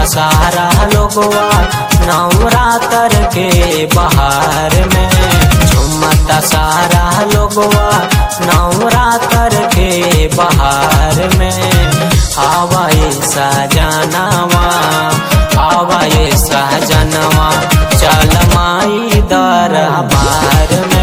सारा लोगवा नवरात्र के बहार में, झुमता सारा लोगवा नवरात्र के बहार में। आवाए सजनवा आवाए सजनवा चल माई दरबार में।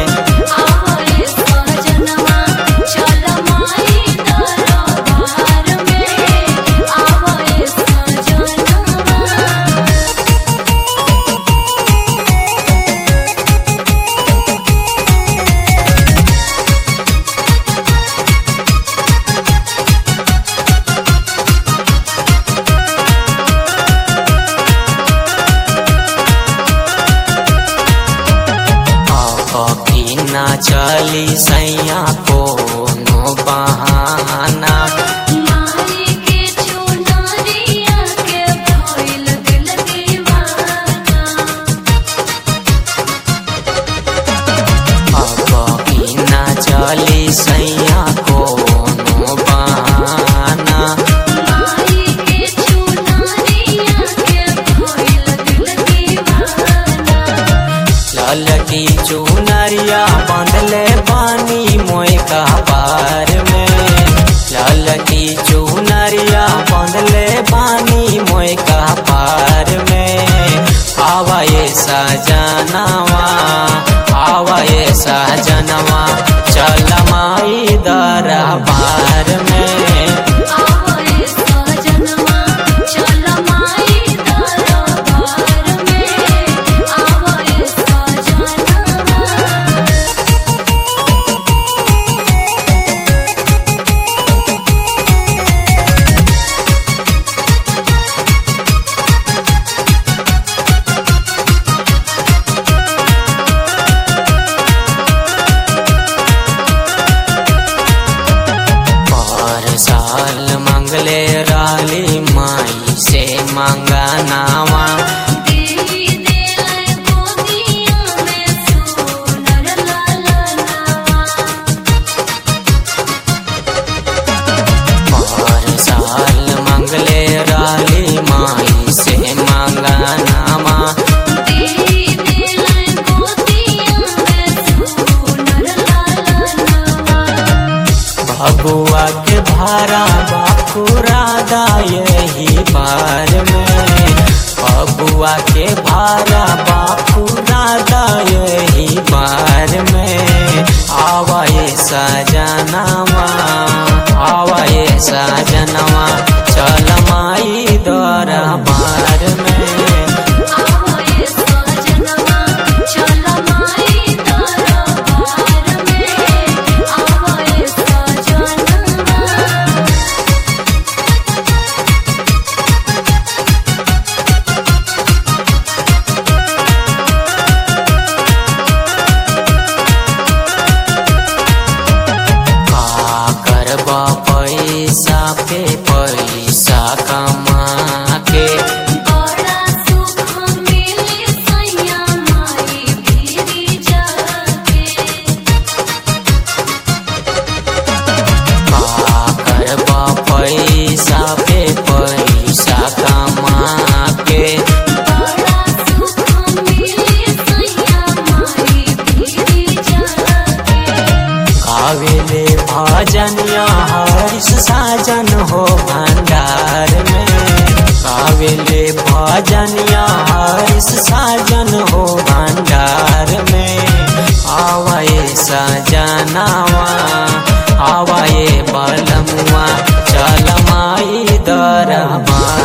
ना चली सैया कोनो बहाना, माई के चुनरिया के भइल दिल दीवाना। अब की ना चली सैया कोनो बहाना, माई के चुनरिया के भइल दिल दीवाना। ललकी चुनरिया बांधले पानी मोय का पार में, ललकी चुनरिया बांधले पानी मोय का पार में। आवाए सजनवा आवाए सजनवा चल माई दरबार में। आवाए सजनवा चल माई दरबार में। आवाए सजनवा साल मंगले राली माई से मंगनावा, देवी देले गोदिया में सोनर ललनावा। और साल मंगले राली माई से मंगनावा। देवी देले गोदिया में सोनर ललनावा। भगुआ के भारा बापुरादा यही बार में, भगुआ के भारा बापुरादा यही बार में। आवाए सजनवा आवाए सजनवा चल माई दरबार में। आवाए सजनवा चल माई दरबार में। आवाए सजनवा करबा पैसा पे पैसा कमा के, बड़ा सुख मिले सैया माई भीरी जाके। करबा पैसा पे पैसा कमा के। बड़ा सुख मिले सैया माई भीरी जाके। गावेले भजनिया हरिश साजन हो भंडार में, गावेले भजनिया हरिश साजन हो भंडार में। आवाए सजनवा आवाए बलमुआ चल माई दरबार